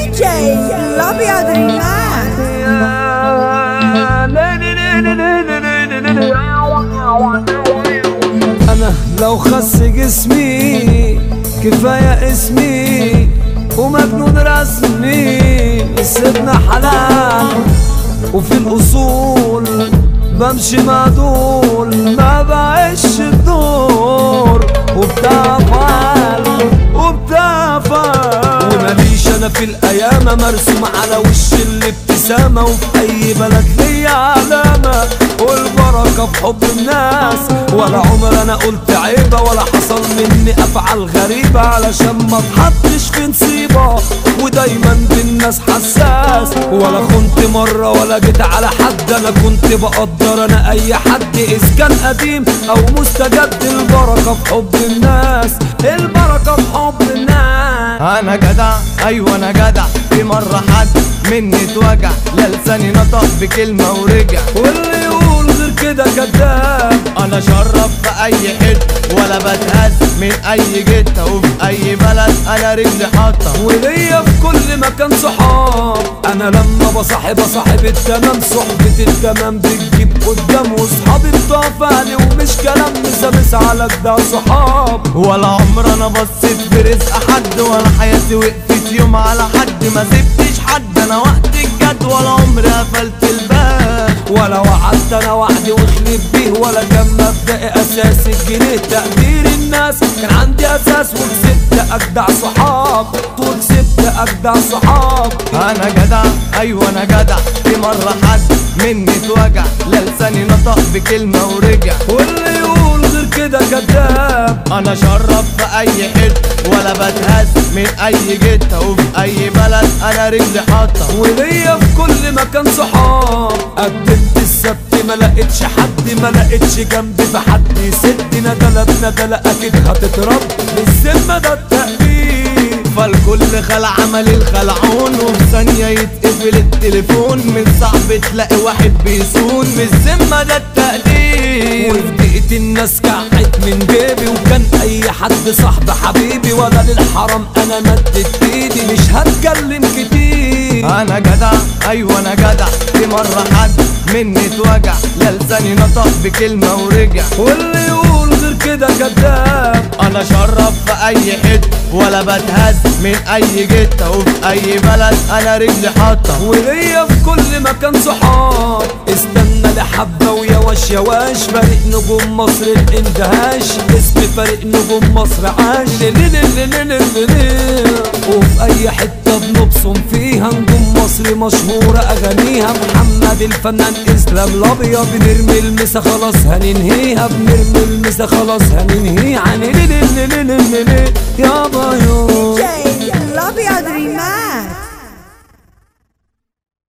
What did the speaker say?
DJ الابيض ريمان. انا لو خس جسمي كفايه اسمي ومجنون رسمي. سيبنا حلال وفي الاصول بمشي مع دول، ما بعيش الدور وبتاع فعل وبتاع فعل. وماليش انا في الايام مرسوم على وش الابتسامه، وفي اي بلد ليا علامه والبركه في حب الناس. ولا عمر انا قلت عيبه ولا حصل مني افعال غريبه، علشان ما اتحطش في نصيبه ودايما بالناس حساس. ولا خنت مره ولا جيت على حد، انا كنت بقدر انا اي حد اذا كان قديم او مستجد. البركه في حب الناس، البركه في حب الناس. انا جدع ايوه انا جدع، في مره حد مني اتوجع، لا لساني نطق بكلمه ورجع، واللي يقول غير كده كداب. انا شرف في اي حته ولا بتهز من اي جته، وفي اي بلد انا رجلي حاطه، وليا في كل مكان صحاب. انا لما بصاحب التمام، صحبة التمام بتجيب قدام، وصحابي بتوع فعلي ومش كلام مسامس على جدع صحاب. ولا عمر انا بصيت في رزق حد، ولا حياتي وقفت يوم على حد، ما سبتش حد انا وقت الجد، ولا عمري قفلت الباب، ولا وعدت انا وعدي وخليت بيه، ولا كان مبدئي اساس الجنيه تقدير الناس. كان عندي اساس وكسبت اجدع صحاب، وكسبت اجدع صحاب. انا جدع ايوه انا جدع، في مره حد مني اتوجع، لا لساني نطق بكلمه ورجع، واللي يقول غير كده كداب. انا شرف في اي حته ولا بتهز من اي جته، وفي اي بلد انا رجلي حاطه، وليا في كل مكان صحاب. قدمت السبت ما لقيتش حد، ما لقيتش جنبي في حد يسد. ندلة بندلة اكيد هتترد، بالذمة ده التقدير. فالكل خلع عمل الخلعون، وفي ثانية يتقفل التليفون، من صعب تلاقي واحد بيصون، بالذمة ده التقدير. وفي دقيقة الناس كعت من جيبي، وكان اي حد صاحب حبيبي، ولا للحرام انا مدت ايدي، مش هتكلم كتير. انا جدع ايوه انا جدع، في مرة حد مني اتوجع، لا لساني نطق بكلمة ورجع، واللي يقول غير كده كداب. انا شرف في اي حته ولا بتهز من اي جته، وفي اي بلد انا رجلي حاطه، وليا في كل مكان صحاب. استنى لحبه ويا واش يا واش، فريق نجوم مصر الاندهاش، اسم فريق نجوم مصر عاش. وفي اي حته بنبصم فيها نجوم مصر مشهوره اغانيها. محمد الفنان اسلام الابيض، بنرمي المسا خلاص هننهيها، بنرمي المسا خلاص هننهيها. يابا